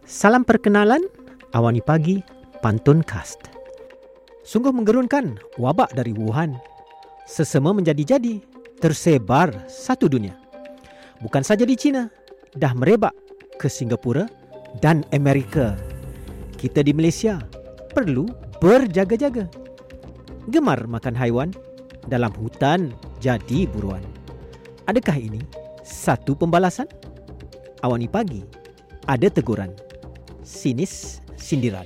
Salam perkenalan, Awani Pagi, Pantun Cast. Sungguh menggerunkan wabak dari Wuhan. Sesama menjadi-jadi, tersebar satu dunia. Bukan saja di China, dah merebak ke Singapura dan Amerika. Kita di Malaysia perlu berjaga-jaga. Gemar makan haiwan, dalam hutan jadi buruan. Adakah ini satu pembalasan? Awani Pagi, ada teguran. Sinis sindiran.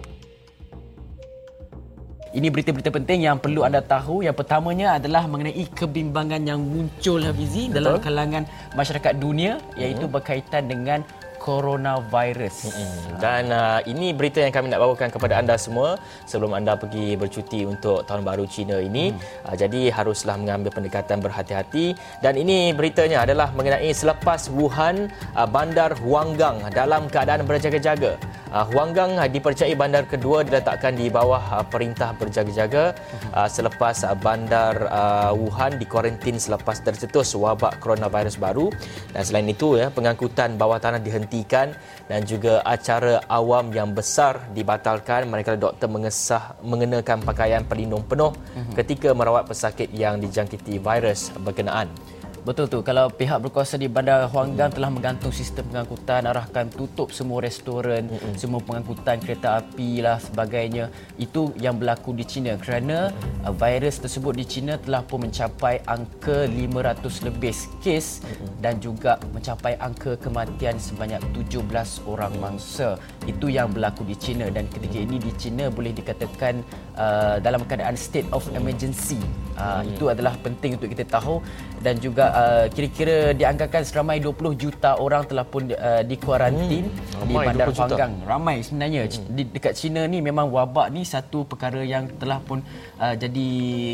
Ini berita-berita penting yang perlu anda tahu. Yang pertamanya adalah mengenai kebimbangan yang muncul, Hafizi, dalam kalangan masyarakat dunia, iaitu berkaitan dengan coronavirus. Dan ini berita yang kami nak bawakan kepada anda semua sebelum anda pergi bercuti untuk Tahun Baru Cina ini. Jadi haruslah mengambil pendekatan berhati-hati. Dan ini beritanya adalah mengenai selepas Wuhan, bandar Huanggang dalam keadaan berjaga-jaga. Huanggang dipercayai bandar kedua diletakkan di bawah perintah berjaga-jaga selepas bandar Wuhan dikuarantin selepas tercetus wabak coronavirus baru. Dan selain itu, pengangkutan bawah tanah dihentikan dan juga acara awam yang besar dibatalkan manakala doktor mengenakan pakaian pelindung penuh ketika merawat pesakit yang dijangkiti virus berkenaan. Betul tu. Kalau pihak berkuasa di Bandar Huanggang telah menggantung sistem pengangkutan, arahkan tutup semua restoran, semua pengangkutan kereta api lah sebagainya. Itu yang berlaku di China kerana virus tersebut di China telah pun mencapai angka 500 lebih kes dan juga mencapai angka kematian sebanyak 17 orang mangsa. Itu yang berlaku di China, dan ketika ini di China boleh dikatakan dalam keadaan state of emergency. Itu adalah penting untuk kita tahu. Dan juga kira-kira dianggarkan seramai 20 juta orang telah pun dikuarantin di Bandar Huanggang. Ramai sebenarnya. Dekat China ni memang wabak ni satu perkara yang telah pun jadi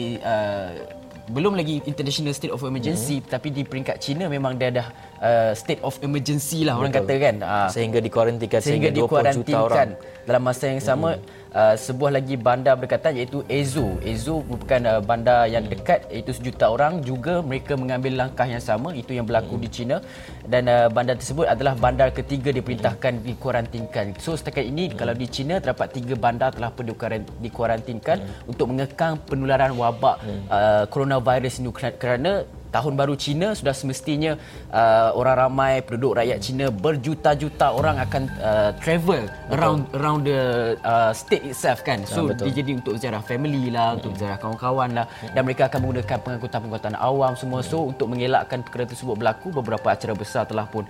belum lagi international state of emergency, tapi di peringkat China memang dia dah state of emergency lah. Betul. Orang kata kan. Sehingga dikuarantinkan sehingga 20 juta orang. Dalam masa yang sama, sebuah lagi bandar berdekatan iaitu Ezhou. Ezhou merupakan bandar yang dekat, iaitu 1 juta orang. Juga mereka mengambil langkah yang sama. Itu yang berlaku di China. Dan bandar tersebut adalah bandar ketiga diperintahkan dikuarantinkan. So setakat ini kalau di China terdapat 3 bandar telah pun dikuarantinkan untuk mengekang penularan wabak coronavirus ini, kerana Tahun Baru Cina sudah semestinya orang ramai, penduduk rakyat Cina berjuta-juta orang akan travel around the state itself kan. So dia jadi untuk ziarah family lah, untuk ziarah kawan-kawan lah, dan mereka akan menggunakan pengangkutan awam semua. So untuk mengelakkan perkara tersebut berlaku, beberapa acara besar telah pun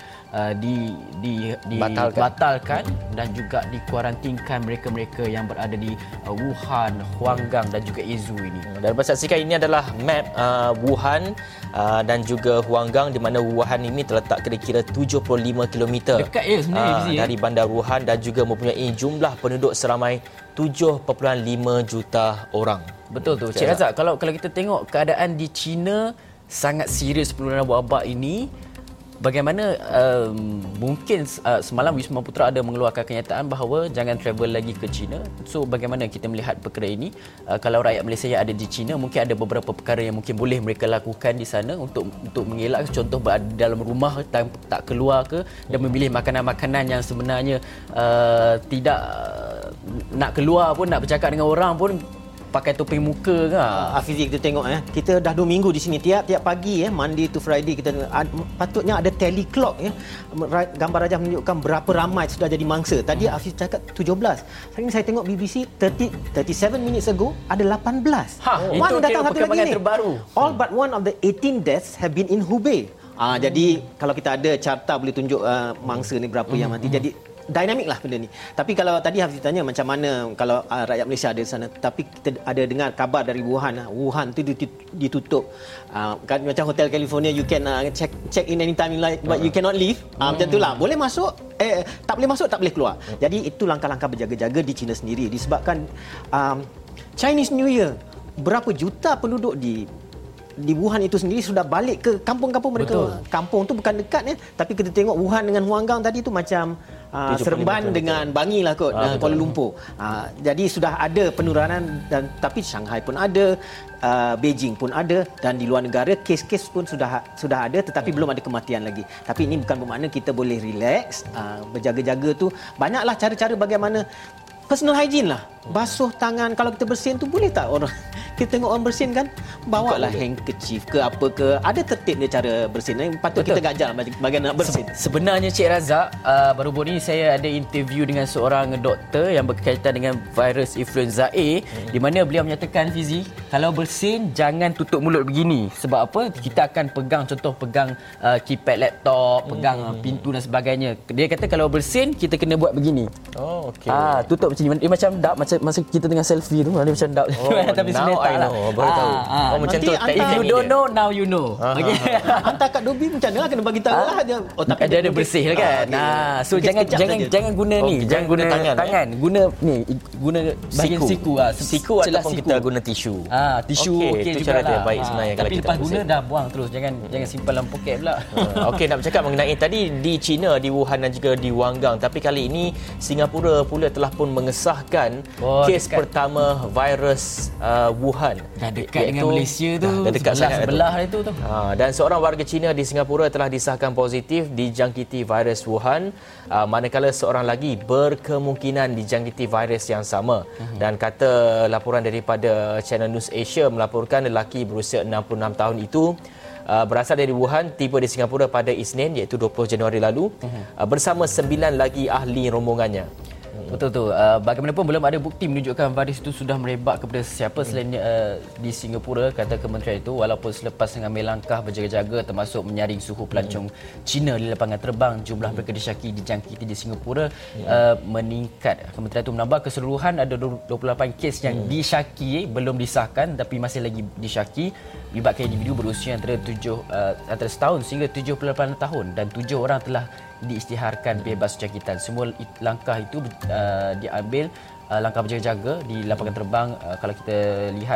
dibatalkan dan juga dikuarantinkan mereka-mereka yang berada di Wuhan, Huanggang dan juga Ezhou ini. Dan dapat saksikan ini adalah map Wuhan dan juga Huanggang, di mana Wuhan ini terletak kira-kira 75 km dekat sebenarnya dari bandar Wuhan dan juga mempunyai jumlah penduduk seramai 7.5 juta orang. Betul tu. Cik Razak, kalau kita tengok keadaan di China sangat serius penularan wabak ini. Bagaimana mungkin semalam Wisma Putra ada mengeluarkan kenyataan bahawa jangan travel lagi ke China. So bagaimana kita melihat perkara ini? Kalau rakyat Malaysia yang ada di China, mungkin ada beberapa perkara yang mungkin boleh mereka lakukan di sana untuk mengelak, contoh berada dalam rumah, tak keluar ke, dan memilih makanan-makanan yang sebenarnya tidak nak keluar pun, nak bercakap dengan orang pun pakai topeng muka ke. Hafizi, kita tengok kita dah 2 minggu di sini, tiap pagi Monday to Friday kita patutnya ada tally clock gambar rajah menunjukkan berapa ramai sudah jadi mangsa. Tadi Hafiz cakap 17. Hari ini saya tengok BBC 37 minutes ago ada 18. Itu datang satu lagi terbaru. All but one of the 18 deaths have been in Hubei. Jadi kalau kita ada carta boleh tunjuk mangsa ni berapa yang mati. Jadi dinamik lah benda ni. Tapi kalau tadi Hafiz tanya macam mana kalau rakyat Malaysia ada di sana, tapi kita ada dengar kabar dari Wuhan tu ditutup. Macam Hotel California, you can check in anytime you like, but you cannot leave. Macam itulah. Boleh masuk, tak boleh masuk, tak boleh keluar. Jadi itu langkah-langkah berjaga-jaga di China sendiri disebabkan Chinese New Year. Berapa juta penduduk di di Wuhan itu sendiri sudah balik ke kampung-kampung mereka. Betul. Kampung tu bukan dekat ya, tapi kita tengok Wuhan dengan Huanggang tadi tu macam Seremban dengan Bangi lah kot, Kuala Lumpur. Jadi sudah ada penurunan, dan tapi Shanghai pun ada, Beijing pun ada, dan di luar negara kes-kes pun sudah ada, tetapi belum ada kematian lagi. Tapi ini bukan bermakna kita boleh relax, berjaga-jaga tu. Banyaklah cara-cara bagaimana personal hygiene lah. Basuh tangan, kalau kita bersin tu boleh tak orang kita tengok orang bersin kan, bawalah handkerchief ke apa ke, ada tertib dia cara bersin. Patut kita gajar bagaimana nak bersin. Sebenarnya Cik Razak, baru-baru ni saya ada interview dengan seorang doktor yang berkaitan dengan virus influenza A, di mana beliau menyatakan, Fizi, kalau bersin jangan tutup mulut begini. Sebab apa? Kita akan pegang keypad laptop, pegang pintu dan sebagainya. Dia kata kalau bersin kita kena buat begini. Oh, okey. Tutup macam ni. Dia macam dark, macam masa kita tengah selfie tu, dia macam dark. now Tapi sebenarnya I know. Baru tahu. Macam tu. If you don't know, now you know. Okay. Hantar kat Dobi macam mana lah, kena bagi tahu lah dia. Tapi dia ada bersih lah kan. So jangan guna ni, jangan guna tangan. Guna bahagian siku. Siku ataupun kita guna tisu. Tisu okey itu juga cara lah. dia baik sebenarnya. Tapi lepas guna dah buang terus, jangan simpan dalam poket pula. Okey, nak bercakap mengenai tadi di China, di Wuhan dan juga di Huanggang, tapi kali ini Singapura pula telah pun mengesahkan kes pertama virus Wuhan. Dah dekat dengan Malaysia tu, dah dekat sebelah itu tu. Dan seorang warga Cina di Singapura telah disahkan positif dijangkiti virus Wuhan, manakala seorang lagi berkemungkinan dijangkiti virus yang sama. Dan kata laporan daripada Channel News Asia melaporkan lelaki berusia 66 tahun itu berasal dari Wuhan, tiba di Singapura pada Isnin iaitu 20 Januari lalu bersama 9 lagi ahli rombongannya. Betul tu. Bagaimanapun belum ada bukti menunjukkan virus itu sudah merebak kepada siapa selain di Singapura, kata kementerian itu, walaupun selepas mengambil langkah berjaga-jaga termasuk menyaring suhu pelancong Cina di lapangan terbang, jumlah mereka disyaki dijangkiti di Singapura meningkat. Kementerian itu menambah keseluruhan ada 28 kes yang disyaki, belum disahkan tapi masih lagi disyaki, melibatkan individu berusia antara setahun sehingga 78 tahun, dan 7 orang telah diisytiharkan bebas jangkitan. Semua langkah itu diambil langkah berjaga-jaga di lapangan terbang. Kalau kita lihat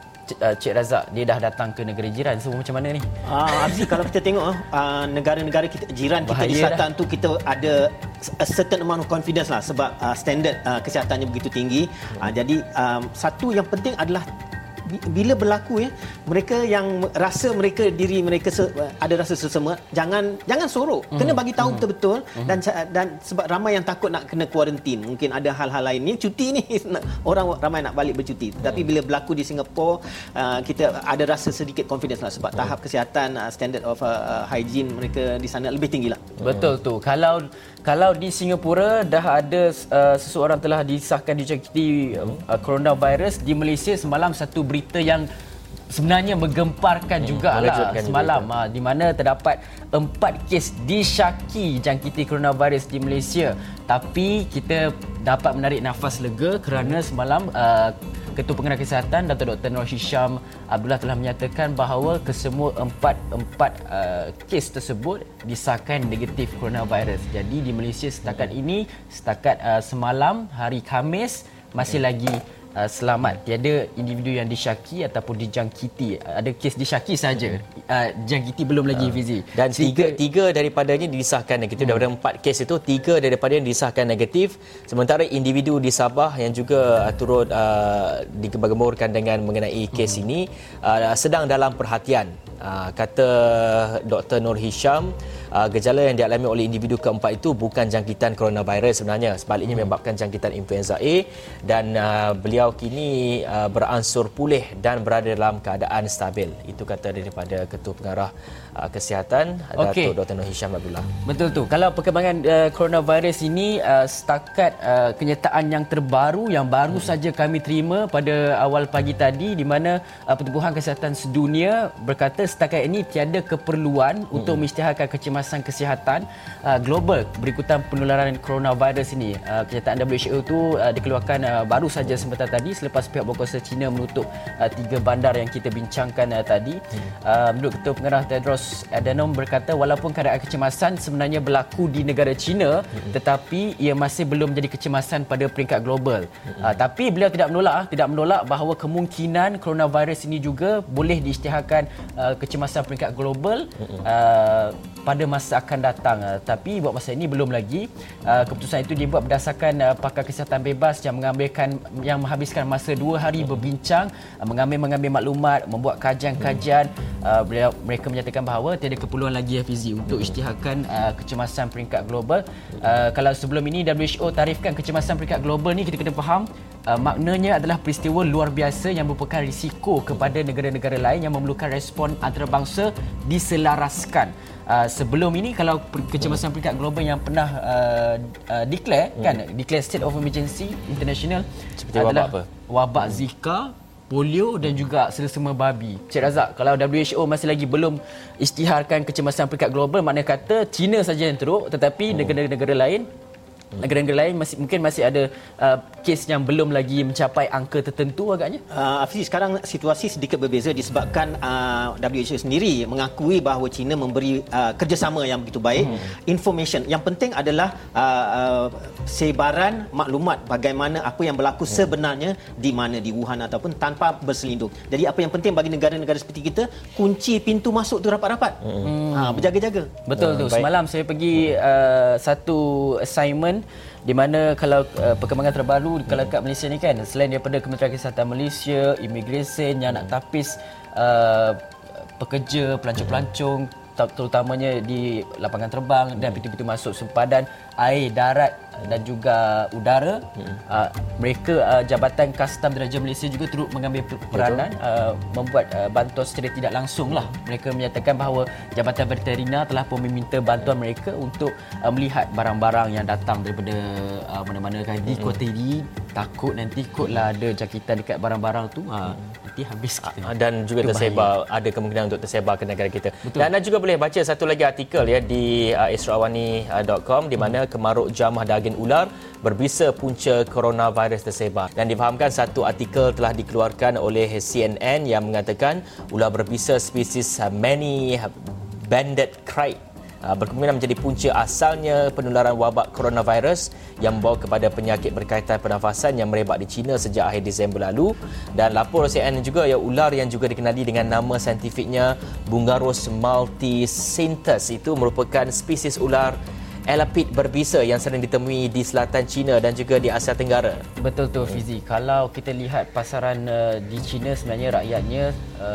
Cik Razak, dia dah datang ke negara jiran. Semua macam mana ni? Abzi, kalau kita tengok negara-negara kita jiran kita di selatan tu, kita ada a certain amount of confidence lah, sebab standard kesihatannya begitu tinggi. Jadi satu yang penting adalah bila berlaku mereka yang rasa diri mereka ada rasa sesama, jangan sorok, kena bagi tahu betul-betul. Dan sebab ramai yang takut nak kena kuarantin, mungkin ada hal-hal lain ni, cuti ni orang ramai nak balik bercuti, tapi bila berlaku di Singapura, kita ada rasa sedikit confidence lah, sebab tahap kesihatan, standard of hygiene mereka di sana lebih tinggi lah. Betul tu. Kalau di Singapura dah ada seseorang telah disahkan dijangkiti coronavirus, di Malaysia semalam satu berita yang sebenarnya menggemparkan jugalah semalam, di mana terdapat 4 kes disyaki jangkiti coronavirus di Malaysia. Tapi kita dapat menarik nafas lega kerana semalam Ketua Pengarah Kesihatan Dato' Dr. Nur Hisham Abdullah telah menyatakan bahawa kesemua empat kes tersebut disahkan negatif coronavirus. Jadi di Malaysia setakat semalam hari Khamis masih lagi selamat. Tiada individu yang disyaki ataupun dijangkiti. Ada kes disyaki saja. Jangkiti belum lagi, Fizi. Dan tiga daripadanya disahkan negatif. Daripada 4 kes itu, 3 daripadanya disahkan negatif. Sementara individu di Sabah yang juga turut digembar-gemburkan dengan mengenai kes ini sedang dalam perhatian. Kata Dr. Nur Hisham, gejala yang dialami oleh individu keempat itu bukan jangkitan coronavirus sebenarnya, sebaliknya menyebabkan jangkitan influenza A, dan beliau kini beransur pulih dan berada dalam keadaan stabil. Itu kata daripada Ketua Pengarah Kesihatan Dato' Dr. Nur Hisham Abdullah. Betul tu. Kalau perkembangan coronavirus ini setakat kenyataan yang terbaru yang baru saja kami terima pada awal pagi tadi, di mana Pertubuhan Kesihatan Sedunia berkata setakat ini tiada keperluan untuk mengisytiharkan kecemasan kecemasan kesihatan global berikutan penularan coronavirus ini. Kenyataan WHO itu dikeluarkan baru saja sebentar tadi selepas pihak berkuasa China menutup 3 bandar yang kita bincangkan tadi. Menurut Ketua Pengarah Tedros Adhanom berkata walaupun keadaan kecemasan sebenarnya berlaku di negara China, tetapi ia masih belum menjadi kecemasan pada peringkat global. Tapi beliau tidak menolak bahawa kemungkinan coronavirus ini juga boleh diisytiharkan kecemasan peringkat global pada masa akan datang. Tapi buat masa ini belum lagi. Keputusan itu dibuat berdasarkan pakar kesihatan bebas yang menghabiskan masa 2 hari berbincang, mengambil maklumat, membuat kajian-kajian. Mereka menyatakan bahawa tiada keperluan lagi Hafizi untuk isytiharkan kecemasan peringkat global. Kalau sebelum ini WHO tarifkan kecemasan peringkat global ni, kita kena faham maknanya adalah peristiwa luar biasa yang merupakan risiko kepada negara-negara lain yang memerlukan respon antarabangsa diselaraskan. Sebelum ini kalau kecemasan peringkat global yang pernah declare state of emergency international seperti adalah wabak apa? Wabak Zika, polio dan juga selesema babi. Cik Razak, kalau WHO masih lagi belum isytiharkan kecemasan peringkat global, makna kata China saja yang teruk, tetapi negara-negara lain mungkin masih ada kes yang belum lagi mencapai angka tertentu agaknya. Hafiz, sekarang situasi sedikit berbeza disebabkan WHO sendiri mengakui bahawa China memberi kerjasama yang begitu baik. Information yang penting adalah sebaran maklumat bagaimana apa yang berlaku sebenarnya di mana, di Wuhan ataupun tanpa berselindung. Jadi apa yang penting bagi negara-negara seperti kita, kunci pintu masuk tu rapat-rapat. Berjaga-jaga. Betul tu. Semalam saya pergi satu assignment di mana kalau perkembangan terbaru kalau kat Malaysia ni kan, selain daripada Kementerian Kesihatan Malaysia, Immigration yang nak tapis pekerja, pelancong-pelancong terutamanya di lapangan terbang dan pintu-pintu masuk sempadan air, darat dan juga udara, mereka Jabatan Kastam Diraja Malaysia juga turut mengambil peranan membuat bantuan secara tidak langsung lah. Mereka menyatakan bahawa Jabatan Veterina telah pun meminta bantuan mereka untuk melihat barang-barang yang datang daripada mana-mana kan, di Kotiri. Takut nanti kotlah ada jangkitan dekat barang-barang tu, nanti habis kita. Dan juga tersebar, ada kemungkinan untuk tersebar ke negara kita. Betul. Dan anda juga boleh baca satu lagi artikel ya di esrawani.com di mana kemaruk jamah daging ular berbisa punca coronavirus tersebar. Dan difahamkan satu artikel telah dikeluarkan oleh CNN yang mengatakan ular berbisa spesies Many Banded Crate berkemungkinan menjadi punca asalnya penularan wabak coronavirus yang membawa kepada penyakit berkaitan pernafasan yang merebak di China sejak akhir Disember lalu. Dan lapor CNN juga ya, ular yang juga dikenali dengan nama saintifiknya Bungarus multicentus itu merupakan spesies ular elapid berbisa yang sering ditemui di selatan China dan juga di Asia Tenggara. Betul tu Fizi. Kalau kita lihat pasaran di China, sebenarnya rakyatnya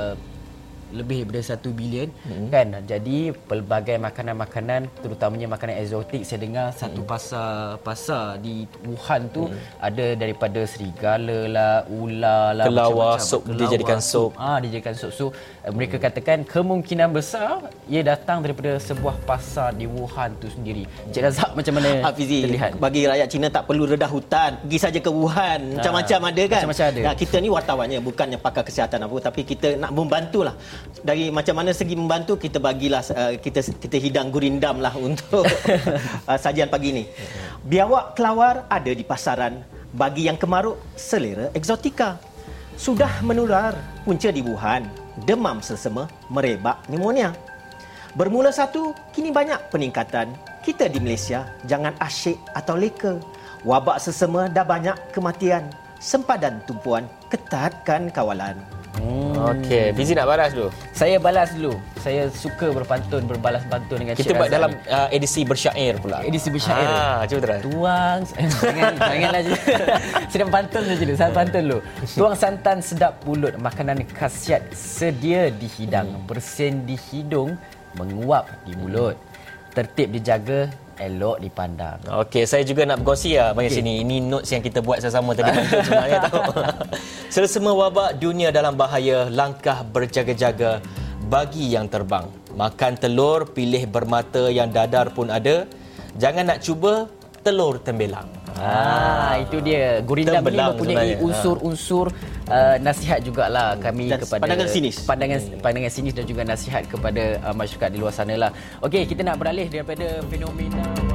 lebih daripada 1 bilion kan. Jadi pelbagai makanan-makanan, terutamanya makanan eksotik, saya dengar satu pasar di Wuhan tu ada daripada serigala lah, ular lah, kelawar, sup, dijadikan sup. Dijadikan sup. So mereka katakan kemungkinan besar ia datang daripada sebuah pasar di Wuhan tu sendiri. Cik Razak, macam mana Hafizi, terlihat? bagi rakyat Cina tak perlu redah hutan, pergi saja ke Wuhan. Macam-macam ada kan. Macam-macam ada. Kita ni wartawannya, bukannya pakar kesihatan apa, tapi kita nak membantulah. Dari macam mana segi membantu, kita bagilah kita hidang gurindam lah untuk sajian pagi ini. Biawak kelawar ada di pasaran. Bagi yang kemaruk, selera eksotika. Sudah menular punca di Wuhan, demam selsema, merebak pneumonia. Bermula satu, kini banyak peningkatan. Kita di Malaysia jangan asyik atau leka. Wabak selsema dah banyak kematian. Sempadan tumpuan, ketatkan kawalan. Okey, Fizi nak balas dulu. Saya balas dulu. Saya suka berpantun, berbalas pantun dengan Kita Cik buat Razak dalam ni. edisi bersyair pula. Edisi bersyair. Cuba terang. Tuang janganlah je. Sedang pantun saja dulu. Saya pantun dulu. Tuang santan sedap pulut, makanan khasiat sedia dihidang, bersin di hidung, menguap di mulut. Tertib dijaga, elok dipandang. Okey, saya juga nak berkongsi banyak sini. Ini notes yang kita buat sama-sama tadi sebenarnya tahu. Selesema wabak, dunia dalam bahaya, langkah berjaga-jaga bagi yang terbang. Makan telur, pilih bermata yang dadar pun ada. Jangan nak cuba telur tembelang. Itu dia. Gurindam ini Terbelang mempunyai sebenarnya. unsur-unsur nasihat jugalah kami Dan kepada pandangan sinis. pandangan sinis dan juga nasihat kepada masyarakat di luar sana lah. Okey, kita nak beralih daripada fenomena